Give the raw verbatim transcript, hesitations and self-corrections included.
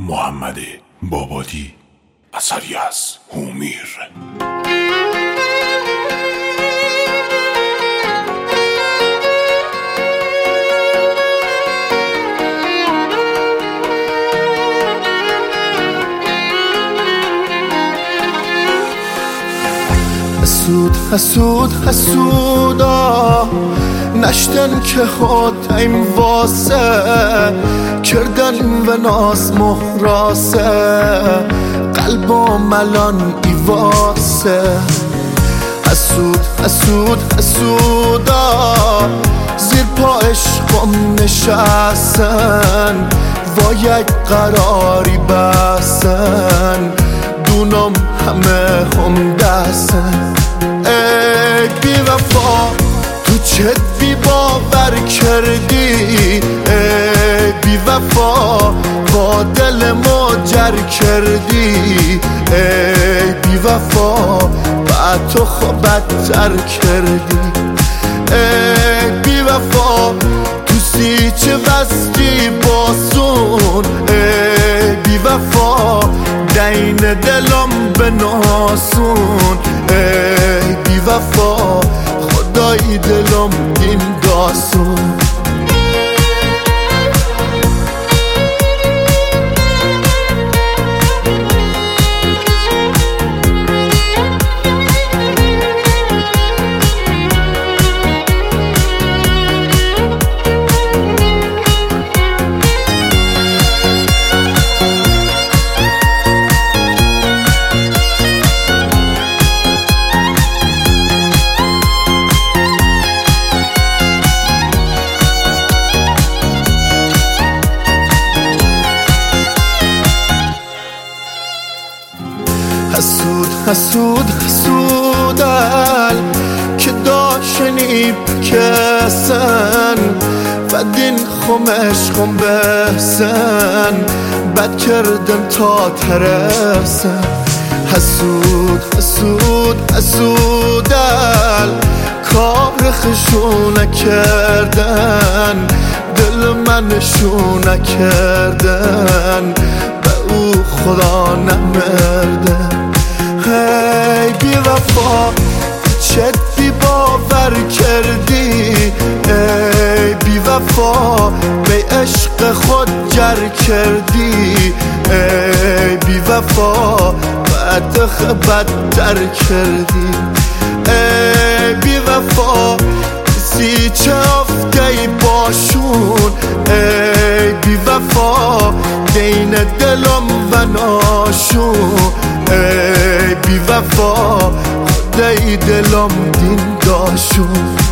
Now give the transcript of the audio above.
محمد بابادی، اثری از هومیر. حسود حسود حسودا نشتن که خود این واسه کردن و ناز مهراسه قلبا ملان ای واسه. حسود حسود حسودا زیر پا عشقم نشستن و یک قراری بسن دونم همه هم دستن. ای بی وفا تو چت بی باور کردی، ای بی وفا با دل ماجر کردی، ای بی وفا بعد تو خود بدتر کردی. ای بی وفا تو سیچه وستی باسون، ای بی وفا دین دلم به ناسون، ای بی وفا خدای دلم دین داسون. حسود حسود حسودل که داشنی بکسن و دین خمش خم بسن بد کردن تا ترسن. حسود حسود حسودل کار خشونه کردن دل منشونه کردن به او خدا نمردن. ای بی وفا چت بی باور کردی، ای بی وفا به عشق خود جر کردی، ای بی وفا بعد بدتر کردی. ای بی وفا سیچه افتی باشون، ای بی وفا دین دلم و ناشون، ای بی وفا خدای دلم دین داشون.